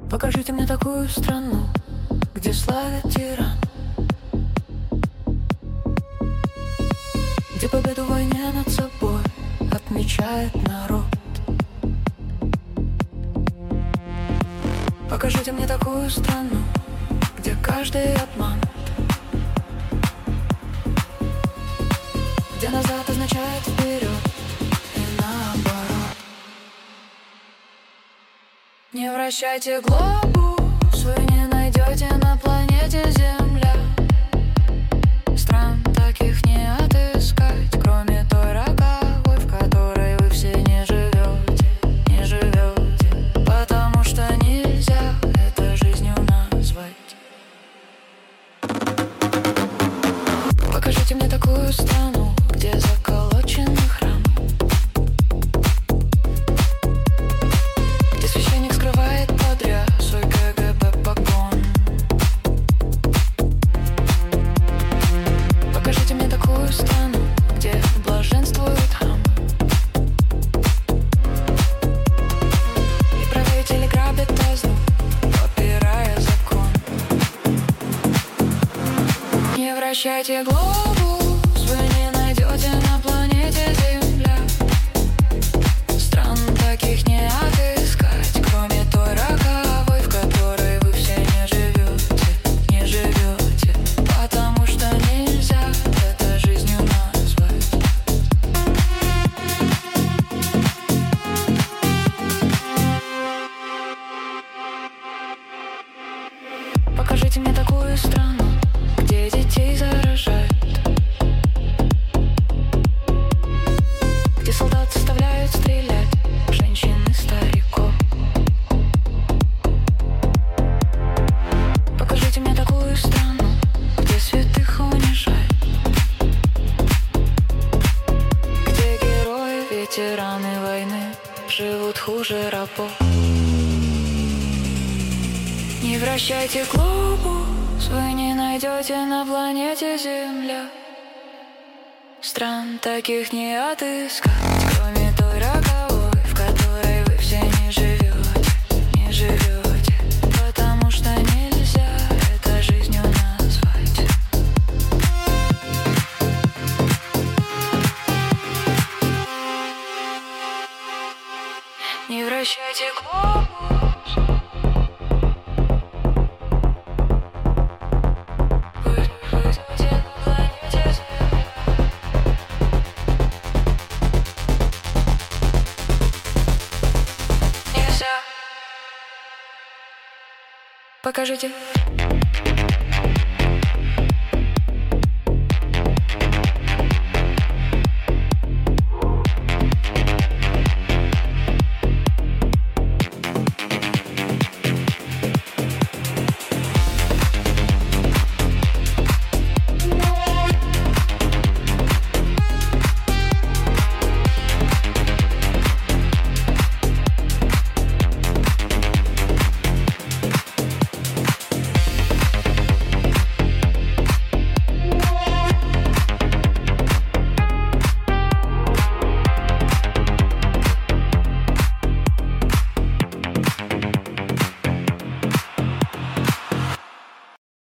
Покажите мне такую страну, где славят тиран, где победу в войне над собой отмечает народ. Покажите мне такую страну, где каждый обман, где назад означает вперед и наоборот. Не вращайте глобус, вы не найдете на планете Земля. Стран таких не отыскать, кроме той роковой, в которой вы все не живете, не живете, потому что нельзя это жизнью назвать. Покажите мне такую страну, где заколочены храмы, где священник скрывает под рясой КГБ погон. Покажите мне такую страну, где блаженствует хам, и правители грабят казну, попирая закон. Не вращайте глобус, вы не найдете на планете Земля. Стран таких не отыскать, кроме той роковой, в которой вы все не живете, не живете, потому что нельзя это жизнью назвать. Покажите мне такую страну, где детей заражают, где солдат заставляют стрелять женщин и стариков. Покажите мне такую страну, где святых унижают, где герои, ветераны войны живут хуже рабов. Не вращайте глобус, вы не найдете на планете Земля. Стран таких не отыскать, кроме той роковой, в которой вы все не живете, не живете, потому что нельзя это жизнью назвать. Не вращайте глобус. Покажите.